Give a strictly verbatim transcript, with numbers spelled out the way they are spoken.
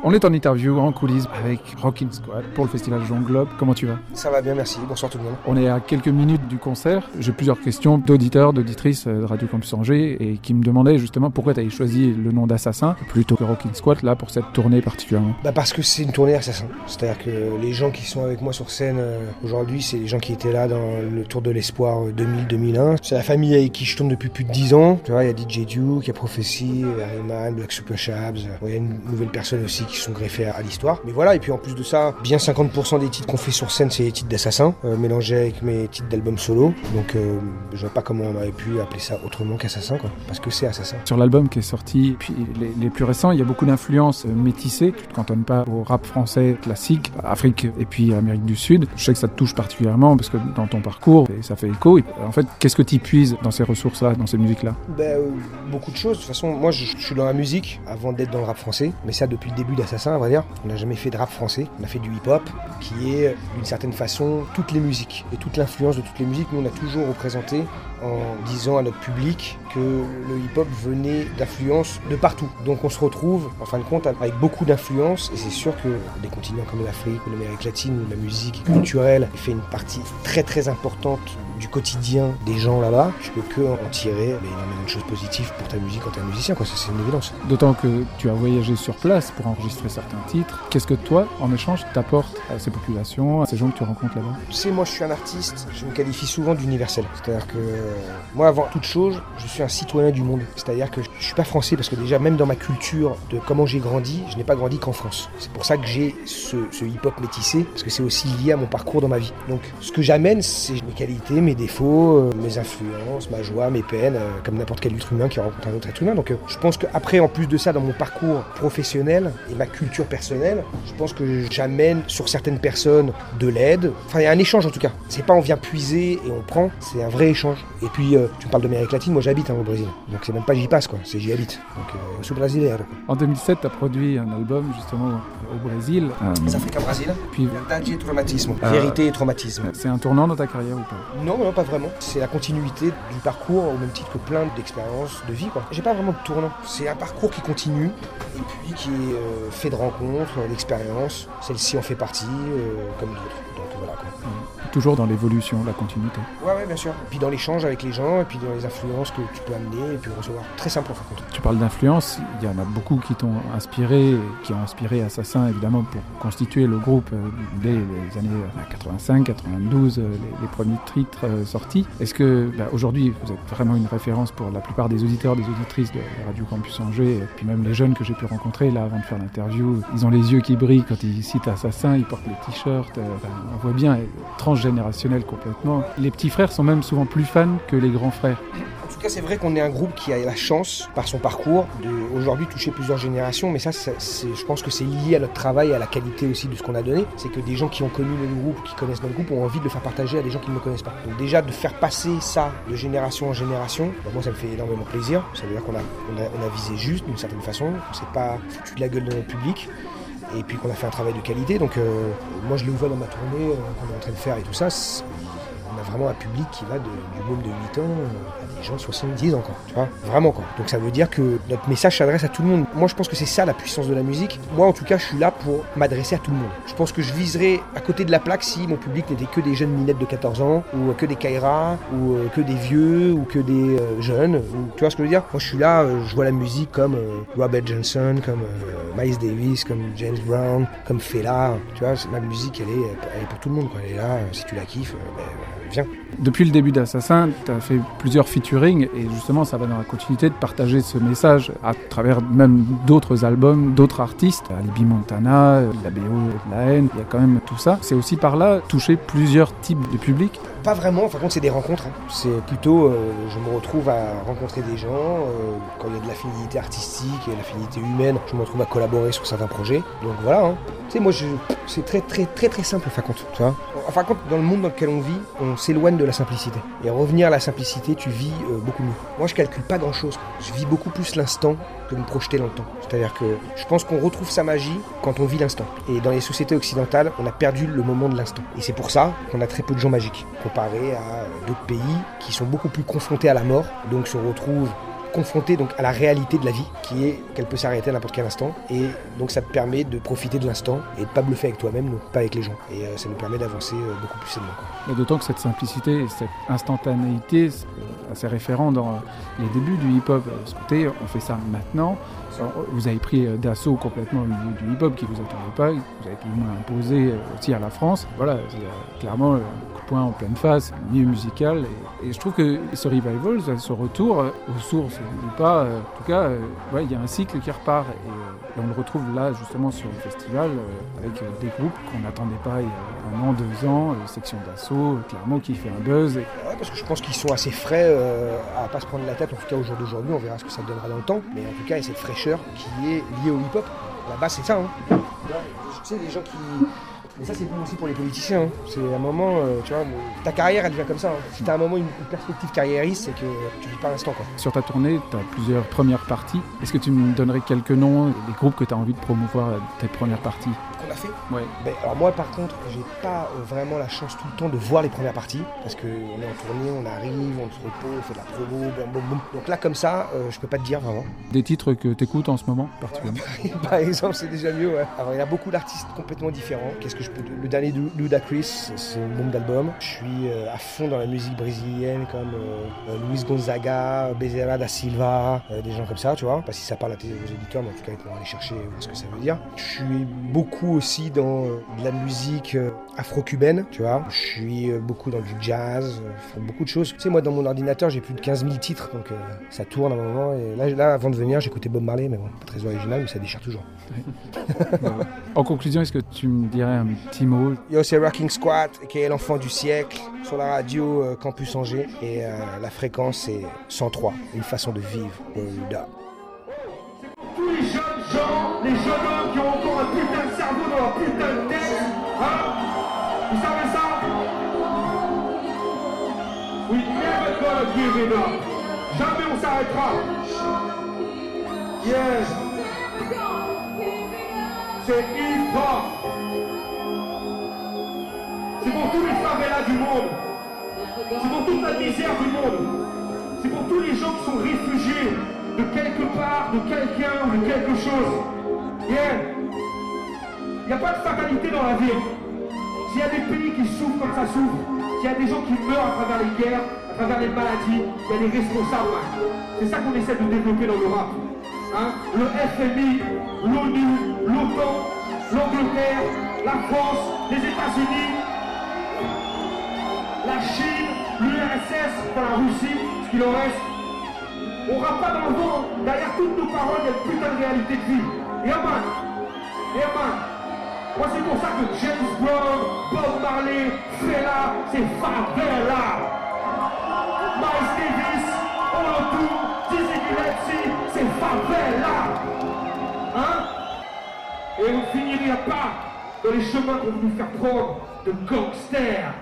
On est en interview, en coulisses, avec Rockin' Squad pour le festival Jean Globe. Comment tu vas ? Ça va bien, merci. Bonsoir tout le monde. On est à quelques minutes du concert. J'ai plusieurs questions d'auditeurs, d'auditrices de Radio Campus Angers et qui me demandaient justement pourquoi tu avais choisi le nom d'Assassin plutôt que Rockin' Squad là pour cette tournée particulièrement. Bah parce que c'est une tournée Assassin. C'est-à-dire que les gens qui sont avec moi sur scène euh, aujourd'hui, c'est les gens qui étaient là dans le Tour de l'Espoir deux mille deux mille un. C'est la famille avec qui je tourne depuis plus de dix ans. Tu vois, il y a D J Duke, il y a Prophecy, Harryman, Black Super Shabs. Il y a une nouvelle personne aussi qui sont greffées à, à l'histoire. Mais voilà, et puis en plus de ça, bien cinquante pour cent des titres qu'on fait sur scène, c'est les titres d'Assassin, euh, mélangés avec mes titres d'album solo. Donc euh, je vois pas comment on aurait pu appeler ça autrement qu'Assassin, quoi. Parce que c'est Assassin. Sur l'album qui est sorti, puis les, les plus récents, il y a beaucoup d'influences métissées. Tu te cantonnes pas au rap français classique, Afrique et puis Amérique du Sud. Je sais que ça te touche particulièrement parce que dans ton parcours, ça fait écho. Et en fait, qu'est-ce que tu puises dans ces ressources-là, dans ces musiques-là ? Ben, euh, beaucoup de choses. De toute façon, moi, je, je suis dans la musique avant d'être dans le rap français. Mais ça, depuis le début d'Assassin, à vrai dire. On n'a jamais fait de rap français. On a fait du hip-hop, qui est, d'une certaine façon, toutes les musiques. Et toute l'influence de toutes les musiques, nous, on a toujours représenté en disant à notre public que le hip-hop venait d'influences de partout. Donc on se retrouve, en fin de compte, avec beaucoup d'influences. Et c'est sûr que des continents comme l'Afrique ou l'Amérique latine, où la musique culturelle fait une partie très très importante du quotidien des gens là-bas, tu peux que en tirer énormément de choses positives pour ta musique quand t'es un musicien, quoi. Ça, c'est une évidence. D'autant que tu as voyagé sur place pour enregistrer certains titres. Qu'est-ce que toi, en échange, t'apportes à ces populations, à ces gens que tu rencontres là-bas ? Tu sais, moi je suis un artiste, je me qualifie souvent d'universel. C'est-à-dire que moi, avant toute chose, je suis un citoyen du monde. C'est-à-dire que je suis pas français parce que déjà, même dans ma culture de comment j'ai grandi, je n'ai pas grandi qu'en France. C'est pour ça que j'ai ce, ce hip-hop métissé, parce que c'est aussi lié à mon parcours dans ma vie. Donc ce que j'amène, c'est mes qualités, mes défauts, euh, mes influences, ma joie, mes peines, euh, comme n'importe quel être humain qui rencontre un autre être humain. Donc euh, je pense qu'après, en plus de ça, dans mon parcours professionnel et ma culture personnelle, je pense que j'amène sur certaines personnes de l'aide. Enfin, il y a un échange en tout cas. C'est pas on vient puiser et on prend, c'est un vrai échange. Et puis, euh, tu me parles d'Amérique latine, moi j'habite hein, au Brésil. Donc c'est même pas j'y passe, quoi, c'est j'y habite. Donc, euh, sous brasileiro. En deux mille sept, tu as produit un album justement au Brésil. Euh, Africa Brasil. Puis, Verdade et traumatisme. Euh, Vérité et traumatisme. C'est un tournant dans ta carrière ou pas ? Non, non, pas vraiment. C'est la continuité du parcours au même titre que plein d'expériences de vie, quoi. J'ai pas vraiment de tournant. C'est un parcours qui continue et puis qui est euh, fait de rencontres, d'expériences. Celle-ci en fait partie, euh, comme d'autres. Donc voilà, quoi. Mmh. Toujours dans l'évolution, la continuité. Ouais, ouais, bien sûr. Et puis dans l'échange avec les gens, et puis dans les influences que tu peux amener et puis recevoir. Très simple en fin de compte. Tu parles d'influence, il y en a beaucoup qui t'ont inspiré, qui ont inspiré Assassin évidemment pour constituer le groupe dès les années quatre-vingt-cinq quatre-vingt-douze, les, les premiers titres sortis. Est-ce que bah, aujourd'hui vous êtes vraiment une référence pour la plupart des auditeurs, des auditrices de Radio Campus Angers, et puis même les jeunes que j'ai pu rencontrer là avant de faire l'interview, ils ont les yeux qui brillent quand ils citent Assassin, ils portent les t-shirts, euh, bah, on voit bien, transgénérationnel complètement. Les petits frères sont même souvent plus fans que les grands frères. En tout cas, c'est vrai qu'on est un groupe qui a la chance, par son parcours, d'aujourd'hui toucher plusieurs générations, mais ça, c'est, c'est, je pense que c'est lié à notre travail et à la qualité aussi de ce qu'on a donné. C'est que des gens qui ont connu notre groupe, qui connaissent notre groupe, ont envie de le faire partager à des gens qui ne le connaissent pas. Donc déjà, de faire passer ça de génération en génération, bah moi, ça me fait énormément plaisir. Ça veut dire qu'on a, on a, on a visé juste, d'une certaine façon. On s'est pas foutu de la gueule de notre public. Et puis qu'on a fait un travail de qualité. Donc euh, moi, je le vois dans ma tournée, euh, qu'on est en train de faire et tout ça. C'est, on a vraiment un public qui va de, du môme de huit ans à des gens de soixante-dix ans, quoi, tu vois, vraiment, quoi. Donc ça veut dire que notre message s'adresse à tout le monde. Moi, je pense que c'est ça la puissance de la musique. Moi, en tout cas, je suis là pour m'adresser à tout le monde. Je pense que je viserais à côté de la plaque si mon public n'était que des jeunes minettes de quatorze ans, ou que des Kaira, ou euh, que des vieux, ou que des euh, jeunes, ou, tu vois ce que je veux dire. Moi, je suis là, euh, je vois la musique comme euh, Robert Johnson, comme euh, Miles Davis, comme James Brown, comme Fela, tu vois, ma musique, elle est, elle est pour tout le monde, quoi. Elle est là, si tu la kiffes, euh, ben, viens. Depuis le début d'Assassin, tu as fait plusieurs featuring et justement ça va dans la continuité de partager ce message à travers même d'autres albums, d'autres artistes, Alibi Montana, la B O de la haine, il y a quand même tout ça. C'est aussi par là toucher plusieurs types de publics. Pas vraiment, par contre c'est des rencontres. Hein. C'est plutôt, euh, je me retrouve à rencontrer des gens, euh, quand il y a de l'affinité artistique et de l'affinité humaine, je me retrouve à collaborer sur certains projets. Donc voilà, hein. Tu sais, moi je, c'est très très très très simple en fin de compte, tu vois. En fin de compte, dans le monde dans lequel on vit, on s'éloigne de la simplicité. Et revenir à la simplicité, tu vis euh, beaucoup mieux. Moi je calcule pas grand chose, je vis beaucoup plus l'instant que me projeter dans le temps. C'est-à-dire que je pense qu'on retrouve sa magie quand on vit l'instant. Et dans les sociétés occidentales, on a perdu le moment de l'instant. Et c'est pour ça qu'on a très peu de gens magiques, comparé à d'autres pays qui sont beaucoup plus confrontés à la mort, donc se retrouvent confronté donc à la réalité de la vie, qui est qu'elle peut s'arrêter à n'importe quel instant. Et donc ça te permet de profiter de l'instant et de pas bluffer avec toi-même, donc pas avec les gens. Et euh, ça nous permet d'avancer euh, beaucoup plus sainement. Mais d'autant que cette simplicité et cette instantanéité, c'est assez référent dans les débuts du hip-hop. Ce côté, on fait ça maintenant. Vous avez pris d'assaut complètement le milieu du hip-hop qui vous attendait pas, vous avez plus ou moins imposé aussi à la France. Voilà, c'est clairement un coup de poing en pleine face, le milieu musical. Et, et je trouve que ce revival, ce retour aux sources ou pas, en tout cas, ouais, il y a un cycle qui repart. Et, et on le retrouve là, justement, sur le festival, avec des groupes qu'on n'attendait pas il y a un an, deux ans, section d'assaut, clairement, qui fait un buzz. Et... Ouais, parce que je pense qu'ils sont assez frais euh, à pas se prendre la tête, en tout cas au jour d'aujourd'hui, on verra ce que ça donnera dans le temps. Mais en tout cas, il y a cette fraîcheur qui est liée au hip-hop. Là-bas, c'est ça. Hein. Tu sais, les gens qui... Mais ça, c'est bon aussi pour les politiciens. Hein. C'est un moment, euh, tu vois, ta carrière, elle vient comme ça. Hein. Si t'as un moment une, une perspective carriériste, c'est que tu vis pas l'instant, quoi. Sur ta tournée, tu as plusieurs premières parties. Est-ce que tu me donnerais quelques noms des groupes que tu as envie de promouvoir à tes premières parties? Qu'on a fait? Ouais. Ben, alors moi, par contre, j'ai pas euh, vraiment la chance tout le temps de voir les premières parties, parce qu'on est en tournée, on arrive, on se repose, on fait de la promo, boum, boum, boum. Donc là, comme ça, euh, je peux pas te dire vraiment. Des titres que tu écoutes en ce moment, particulièrement? Par exemple, c'est déjà mieux, ouais. Alors il y a beaucoup d'artistes complètement différents. Qu'est-ce que je peux... Le dernier de Ludacris, c'est une bombe d'album. Je suis euh, à fond dans la musique brésilienne, comme euh, Luis Gonzaga, Bezerra da Silva, euh, des gens comme ça, tu vois. Pas si ça parle à tes aux éditeurs, mais en tout cas, ils pourront aller chercher ce que ça veut dire. Je suis beaucoup aussi dans euh, de la musique euh, afro-cubaine, tu vois. Je suis euh, beaucoup dans du jazz, euh, beaucoup de choses. Tu sais, moi, dans mon ordinateur, j'ai plus de quinze mille titres, donc euh, ça tourne à un moment. Et là, là, avant de venir, j'écoutais Bob Marley, mais bon, pas très original, mais ça déchire toujours. En conclusion, est-ce que tu me dirais un petit mot? Yo, c'est Rocking Squat, qui est l'enfant du siècle, sur la radio euh, Campus Angers. Et euh, la fréquence, c'est cent trois, une façon de vivre. Word up. Tous les jeunes gens, les jeunes hommes qui ont encore un putain de cerveau dans leur putain de tête, hein? Vous savez ça? We never gonna give it up. Jamais on s'arrêtera. Yes. C'est hip-hop. C'est pour tous les favelas du monde. C'est pour toute la misère du monde. C'est pour tous les gens qui sont réfugiés de quelque part, de quelqu'un ou de quelque chose. Yeah. Il n'y a pas de fatalité dans la vie. S'il y a des pays qui souffrent comme ça souffre, s'il y a des gens qui meurent à travers les guerres, à travers les maladies, il y a des responsables. C'est ça qu'on essaie de développer dans le rap. Hein? Le F M I, l'ONU, l'OTAN, l'Angleterre, la France, les États-Unis, la Chine, l'U R S S, enfin la Russie, ce qu'il en reste. On rappe pas dans le vent. Derrière toutes nos paroles, il y a une putain de réalité de vie. Yeah man, yeah man. Moi c'est pour ça que James Brown, Bob Marley, Fela, c'est favela. Miles Davis, Olotoun, Dizzy Gillespie, c'est favela. Hein? Et on ne finirait pas dans les chemins qu'on veut nous faire prendre de gangsters.